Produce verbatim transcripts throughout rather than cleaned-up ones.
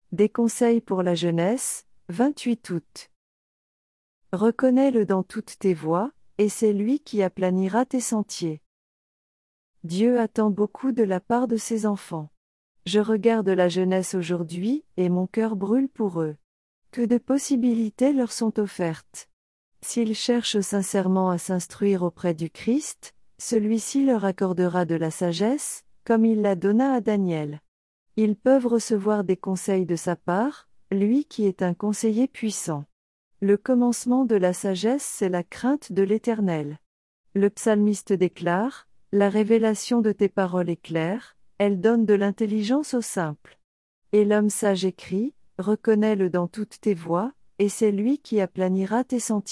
Des conseils pour la jeunesse, vingt-huit août. Reconnais-le dans toutes tes voies, et c'est lui qui aplanira tes sentiers. Dieu attend beaucoup de la part de ses enfants. Je regarde la jeunesse aujourd'hui, et mon cœur brûle pour eux. Que de possibilités leur sont offertes. S'ils cherchent sincèrement à s'instruire auprès du Christ, celui-ci leur accordera de la sagesse, comme il la donna à Daniel. Ils peuvent recevoir des conseils de sa part, lui qui est un conseiller puissant. Le commencement de la sagesse, c'est la crainte de l'Éternel. Le psalmiste déclare, « La révélation de tes paroles est claire, elle donne de l'intelligence aux simples. » Et l'homme sage écrit, « Reconnais-le dans toutes tes voies, et c'est lui qui aplanira tes sentiers. »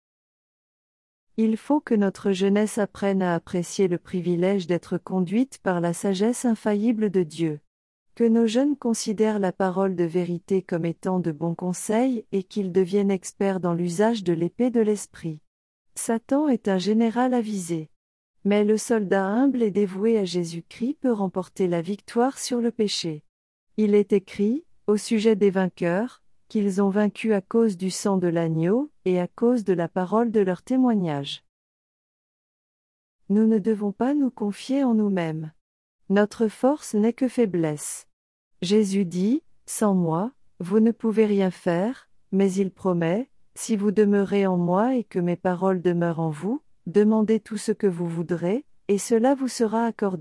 Il faut que notre jeunesse apprenne à apprécier le privilège d'être conduite par la sagesse infaillible de Dieu. Que nos jeunes considèrent la parole de vérité comme étant de bons conseils et qu'ils deviennent experts dans l'usage de l'épée de l'esprit. Satan est un général avisé. Mais le soldat humble et dévoué à Jésus-Christ peut remporter la victoire sur le péché. Il est écrit, au sujet des vainqueurs, qu'ils ont vaincu à cause du sang de l'agneau, et à cause de la parole de leur témoignage. Nous ne devons pas nous confier en nous-mêmes. Notre force n'est que faiblesse. Jésus dit, « Sans moi, vous ne pouvez rien faire », mais il promet, « Si vous demeurez en moi et que mes paroles demeurent en vous, demandez tout ce que vous voudrez, et cela vous sera accordé. »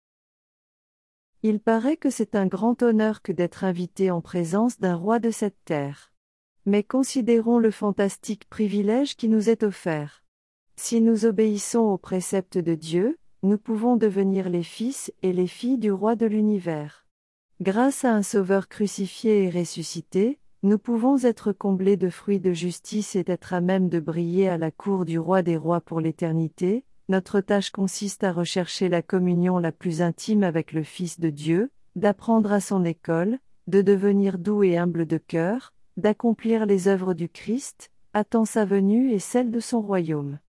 Il paraît que c'est un grand honneur que d'être invité en présence d'un roi de cette terre. Mais considérons le fantastique privilège qui nous est offert. Si nous obéissons aux préceptes de Dieu, nous pouvons devenir les fils et les filles du roi de l'univers. Grâce à un Sauveur crucifié et ressuscité, nous pouvons être comblés de fruits de justice et être à même de briller à la cour du roi des rois pour l'éternité. Notre tâche consiste à rechercher la communion la plus intime avec le Fils de Dieu, d'apprendre à son école, de devenir doux et humble de cœur, d'accomplir les œuvres du Christ, attend sa venue et celle de son royaume.